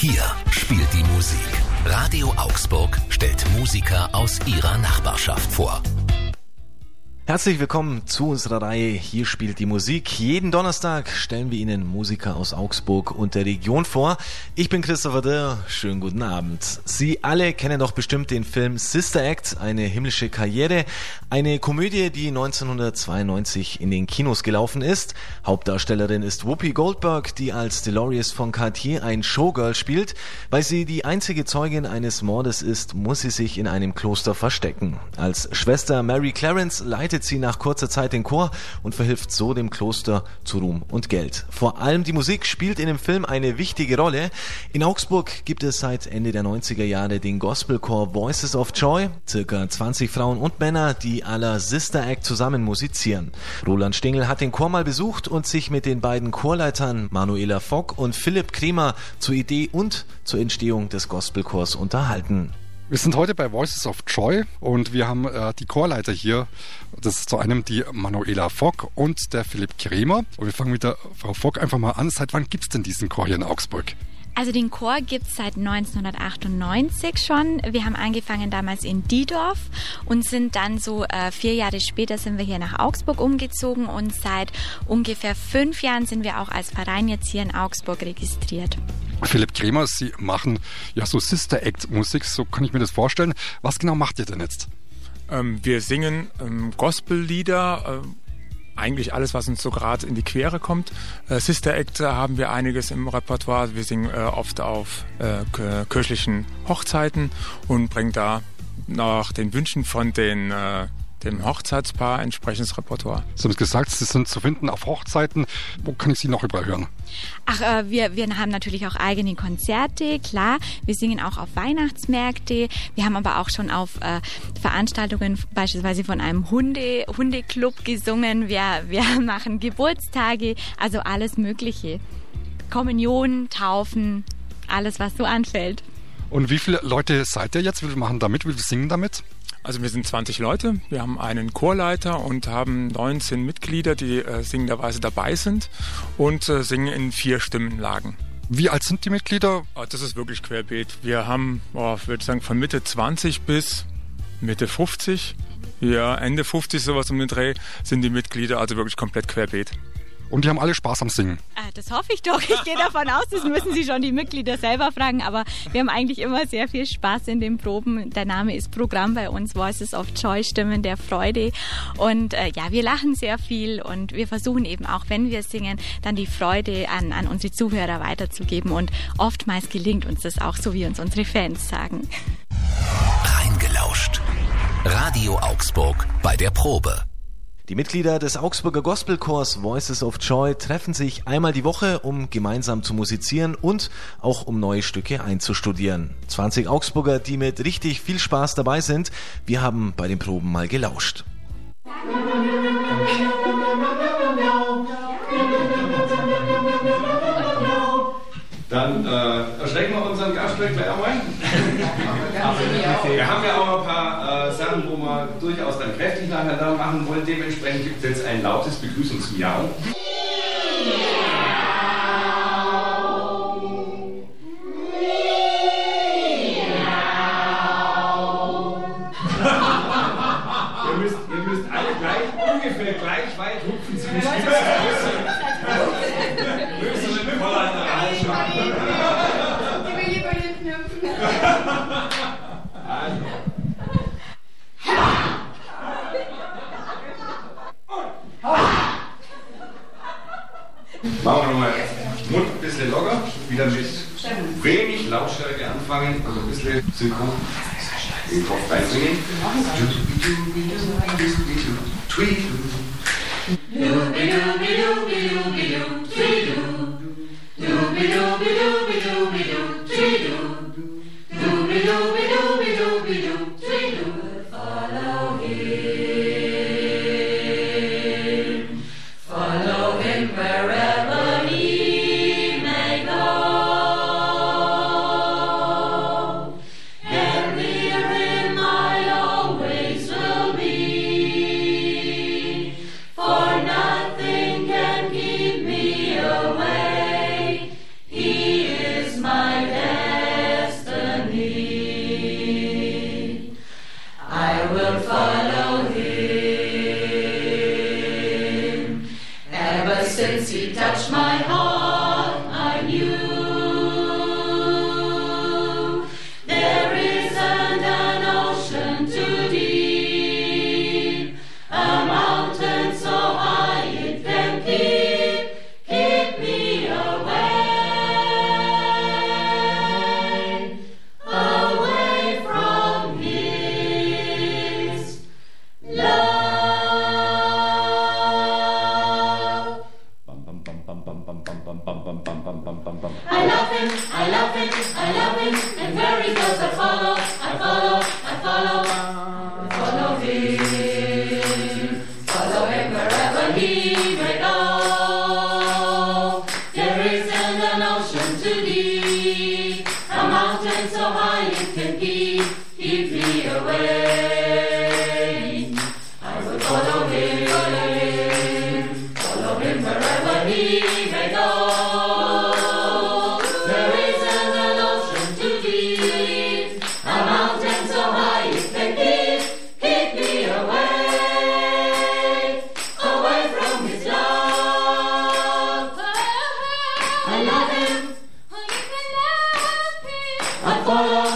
Hier spielt die Musik. Radio Augsburg stellt Musiker aus ihrer Nachbarschaft vor. Herzlich willkommen zu unserer Reihe Hier spielt die Musik. Jeden Donnerstag stellen wir Ihnen Musiker aus Augsburg und der Region vor. Ich bin Christopher Dirr. Schönen guten Abend. Sie alle kennen doch bestimmt den Film Sister Act, eine himmlische Karriere. Eine Komödie, die 1992 in den Kinos gelaufen ist. Hauptdarstellerin ist Whoopi Goldberg, die als Dolores von Cartier ein Showgirl spielt. Weil sie die einzige Zeugin eines Mordes ist, muss sie sich in einem Kloster verstecken. Als Schwester Mary Clarence leitet sie nach kurzer Zeit den Chor und verhilft so dem Kloster zu Ruhm und Geld. Vor allem die Musik spielt in dem Film eine wichtige Rolle. In Augsburg gibt es seit Ende der 90er Jahre den Gospelchor Voices of Joy. Circa 20 Frauen und Männer, die à la Sister Act zusammen musizieren. Roland Stingel hat den Chor mal besucht und sich mit den beiden Chorleitern Manuela Fock und Philipp Kremer zur Idee und zur Entstehung des Gospelchors unterhalten. Wir sind heute bei Voices of Joy und wir haben die Chorleiter hier. Das ist zu einem die Manuela Fock und der Philipp Kremer. Und wir fangen mit der Frau Fock einfach mal an. Seit wann gibt es denn diesen Chor hier in Augsburg? Also den Chor gibt es seit 1998 schon. Wir haben angefangen damals in Diedorf und sind dann so 4 Jahre später sind wir hier nach Augsburg umgezogen und seit ungefähr 5 Jahren sind wir auch als Verein jetzt hier in Augsburg registriert. Philipp Kremer, Sie machen ja so Sister Act Musik, so kann ich mir das vorstellen. Was genau macht ihr denn jetzt? Wir singen Gospellieder, eigentlich alles, was uns so gerade in die Quere kommt. Sister Act haben wir einiges im Repertoire. Wir singen oft auf kirchlichen Hochzeiten und bringen da nach den Wünschen von dem Hochzeitspaar entsprechendes Repertoire. Sie haben es gesagt, Sie sind zu finden auf Hochzeiten. Wo kann ich Sie noch überall hören? Ach, wir haben natürlich auch eigene Konzerte, klar. Wir singen auch auf Weihnachtsmärkte. Wir haben aber auch schon auf Veranstaltungen beispielsweise von einem Hundeclub gesungen. Wir machen Geburtstage, also alles Mögliche. Kommunion, Taufen, alles, was so anfällt. Und wie viele Leute seid ihr jetzt? Wie viele machen damit? Wie viele singen damit? Also wir sind 20 Leute, wir haben einen Chorleiter und haben 19 Mitglieder, die singenderweise dabei sind und singen in 4 Stimmenlagen. Wie alt sind die Mitglieder? Das ist wirklich querbeet. Wir haben, ich würde sagen, von Mitte 20 bis Mitte 50. Ja, Ende 50, sowas um den Dreh, sind die Mitglieder, also wirklich komplett querbeet. Und die haben alle Spaß am Singen? Das hoffe ich doch. Ich gehe davon aus, das müssen Sie schon die Mitglieder selber fragen. Aber wir haben eigentlich immer sehr viel Spaß in den Proben. Der Name ist Programm bei uns, Voices of Joy, Stimmen der Freude. Und wir lachen sehr viel und wir versuchen eben auch, wenn wir singen, dann die Freude an unsere Zuhörer weiterzugeben. Und oftmals gelingt uns das auch, so wie uns unsere Fans sagen. Reingelauscht. Radio Augsburg bei der Probe. Die Mitglieder des Augsburger Gospelchors Voices of Joy treffen sich einmal die Woche, um gemeinsam zu musizieren und auch um neue Stücke einzustudieren. 20 Augsburger, die mit richtig viel Spaß dabei sind. Wir haben bei den Proben mal gelauscht. Dann erschrecken wir unseren Gastwirt gleich einmal. Wir haben ja auch ein paar Sachen, wo wir durchaus dann kräftig nacheinander machen wollen. Dementsprechend gibt es jetzt ein lautes Begrüßungsmiau. Ihr müsst alle ungefähr gleich weit hupfen. Größere Kollateralschaden. Ich will lieber hinten hüpfen. Also. Machen wir nochmal Mund ein bisschen locker, wieder mit wenig Lautstärke anfangen, also ein bisschen synchron den Kopf reinbringen. Follow him wherever he may go. my dad. I will follow him. Ever since he touched my heart, I knew there isn't an ocean too deep, a mountain so high it can keep me away from his love. I love him, I love him, I love him, and where he goes I follow, I follow, I follow, I follow him wherever he may go. There isn't an ocean too deep, a mountain so high it can keep me away. I will follow him wherever he may go. There isn't an ocean too deep, a mountain so high it can keep me away from his love. I love him, I follow,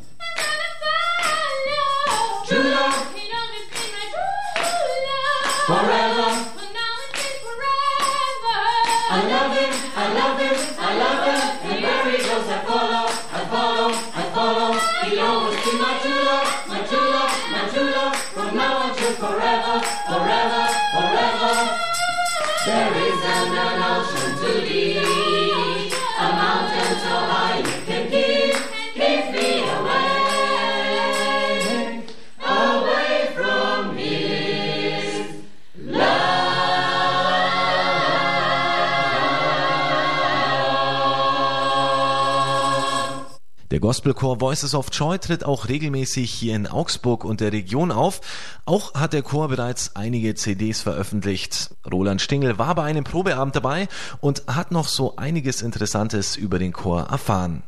true love, forever. I love him, I love him, I love him, and where he goes I follow, I follow, I follow. He'll always be my true love, my true love, my true love, from now until forever, forever, forever. There isn't an ocean too deep, a mountain so high it can keep me away from his love. Der Gospelchor Voices of Joy tritt auch regelmäßig hier in Augsburg und der Region auf. Auch hat der Chor bereits einige CDs veröffentlicht. Roland Stingel war bei einem Probeabend dabei und hat noch so einiges Interessantes über den Chor erfahren.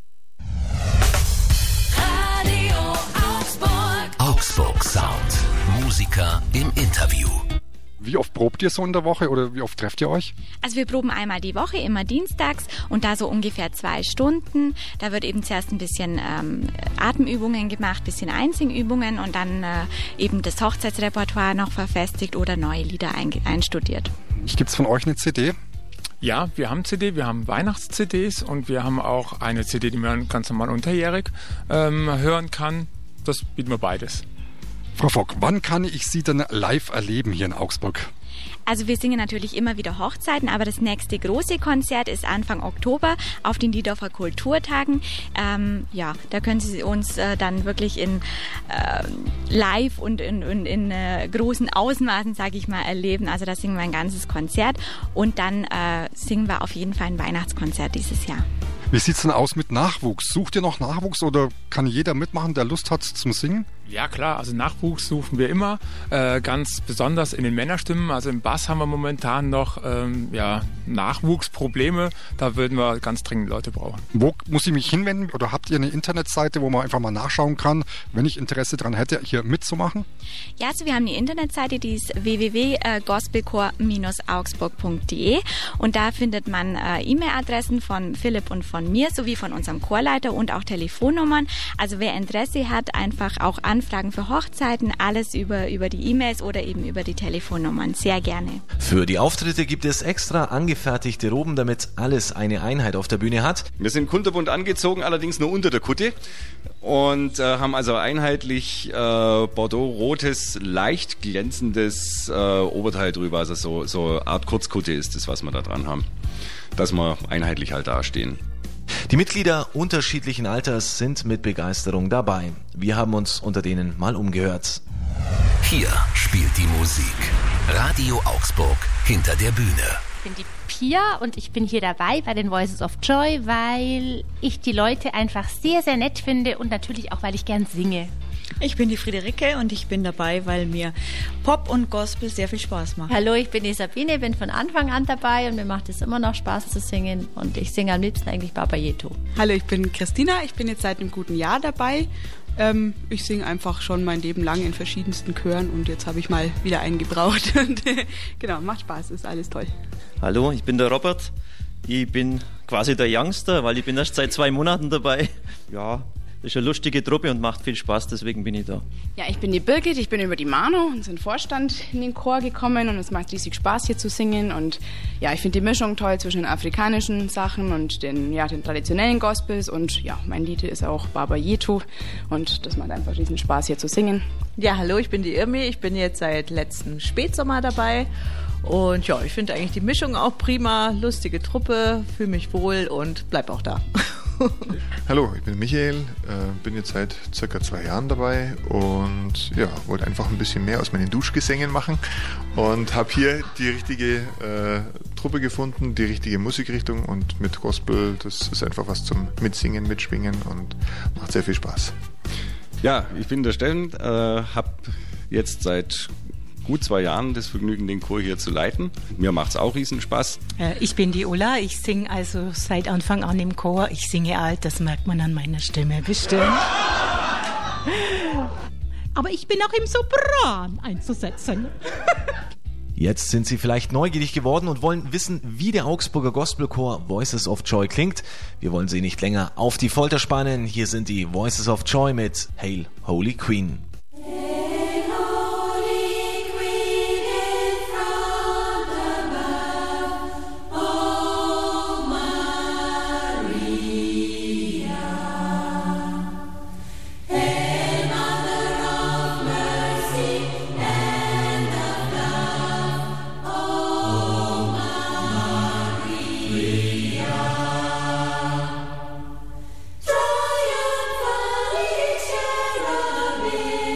Radio Augsburg. Augsburg Sound. Musiker im Interview. Wie oft probt ihr so in der Woche oder wie oft trefft ihr euch? Also wir proben einmal die Woche, immer dienstags und da so ungefähr 2 Stunden. Da wird eben zuerst ein bisschen Atemübungen gemacht, ein bisschen Einsingübungen und dann eben das Hochzeitsrepertoire noch verfestigt oder neue Lieder einstudiert. Gibt es von euch eine CD? Ja, wir haben CD, wir haben Weihnachts-CDs und wir haben auch eine CD, die man ganz normal unterjährig hören kann. Das bieten wir beides. Frau Fock, wann kann ich Sie denn live erleben hier in Augsburg? Also wir singen natürlich immer wieder Hochzeiten, aber das nächste große Konzert ist Anfang Oktober auf den Diedorfer Kulturtagen. Da können Sie uns dann wirklich in live und in großen Ausmaßen, sage ich mal, erleben. Also da singen wir ein ganzes Konzert und dann singen wir auf jeden Fall ein Weihnachtskonzert dieses Jahr. Wie sieht's denn aus mit Nachwuchs? Sucht ihr noch Nachwuchs oder kann jeder mitmachen, der Lust hat zum Singen? Ja klar, also Nachwuchs suchen wir immer, ganz besonders in den Männerstimmen. Also im Bass haben wir momentan noch Nachwuchsprobleme. Da würden wir ganz dringend Leute brauchen. Wo muss ich mich hinwenden oder habt ihr eine Internetseite, wo man einfach mal nachschauen kann, wenn ich Interesse daran hätte, hier mitzumachen? Ja, also wir haben eine Internetseite, die ist www.gospelchor-augsburg.de und da findet man E-Mail-Adressen von Philipp und von mir sowie von unserem Chorleiter und auch Telefonnummern. Also wer Interesse hat, einfach auch Anfragen für Hochzeiten, alles über die E-Mails oder eben über die Telefonnummern. Sehr gerne. Für die Auftritte gibt es extra angefertigte Roben, damit alles eine Einheit auf der Bühne hat. Wir sind kunterbunt angezogen, allerdings nur unter der Kutte und haben also einheitlich bordeaux-rotes, leicht glänzendes Oberteil drüber. Also so Art Kurzkutte ist das, was wir da dran haben, dass wir einheitlich halt dastehen. Die Mitglieder unterschiedlichen Alters sind mit Begeisterung dabei. Wir haben uns unter denen mal umgehört. Hier spielt die Musik. Radio Augsburg hinter der Bühne. Ich bin die Pia und ich bin hier dabei bei den Voices of Joy, weil ich die Leute einfach sehr, sehr nett finde und natürlich auch, weil ich gern singe. Ich bin die Friederike und ich bin dabei, weil mir Pop und Gospel sehr viel Spaß macht. Hallo, ich bin die Sabine, bin von Anfang an dabei und mir macht es immer noch Spaß zu singen und ich singe am liebsten eigentlich Baba Yeto. Hallo, ich bin Christina, ich bin jetzt seit einem guten Jahr dabei. Ich singe einfach schon mein Leben lang in verschiedensten Chören und jetzt habe ich mal wieder einen gebraucht. Und, genau, macht Spaß, ist alles toll. Hallo, ich bin der Robert. Ich bin quasi der Youngster, weil ich bin erst seit 2 Monaten dabei. Ja, das ist eine lustige Truppe und macht viel Spaß, deswegen bin ich da. Ja, ich bin die Birgit, ich bin über die Mano, unseren Vorstand, in den Chor gekommen und es macht riesig Spaß hier zu singen und ja, ich finde die Mischung toll zwischen den afrikanischen Sachen und den traditionellen Gospels und ja, mein Lied ist auch Baba Yeto und das macht einfach riesen Spaß hier zu singen. Ja, hallo, ich bin die Irmi, ich bin jetzt seit letzten Spätsommer dabei und ja, ich finde eigentlich die Mischung auch prima, lustige Truppe, fühle mich wohl und bleib auch da. Hallo, ich bin Michael, bin jetzt seit circa 2 Jahren dabei und ja, wollte einfach ein bisschen mehr aus meinen Duschgesängen machen und habe hier die richtige Truppe gefunden, die richtige Musikrichtung und mit Gospel, das ist einfach was zum Mitsingen, Mitschwingen und macht sehr viel Spaß. Ja, ich bin der Steffen, habe jetzt seit gut 2 Jahren das Vergnügen, den Chor hier zu leiten. Mir macht es auch riesen Spaß. Ich bin die Ulla, ich singe also seit Anfang an im Chor. Ich singe alt, das merkt man an meiner Stimme bestimmt. Aber ich bin auch im Sopran einzusetzen. Jetzt sind Sie vielleicht neugierig geworden und wollen wissen, wie der Augsburger Gospelchor Voices of Joy klingt. Wir wollen Sie nicht länger auf die Folter spannen. Hier sind die Voices of Joy mit Hail, Holy Queen. Triumphantly cherubim.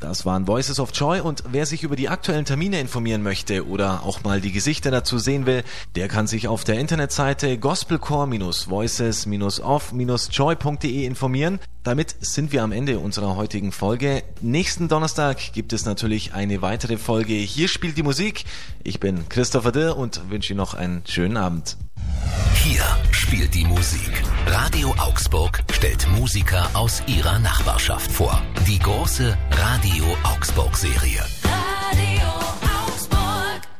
Das waren Voices of Joy und wer sich über die aktuellen Termine informieren möchte oder auch mal die Gesichter dazu sehen will, der kann sich auf der Internetseite gospelcore-voices-of-joy.de informieren. Damit sind wir am Ende unserer heutigen Folge. Nächsten Donnerstag gibt es natürlich eine weitere Folge Hier spielt die Musik. Ich bin Christopher Dirr und wünsche Ihnen noch einen schönen Abend. Hier spielt die Musik. Radio Augsburg stellt Musiker aus ihrer Nachbarschaft vor. Die große Radio Augsburg-Serie.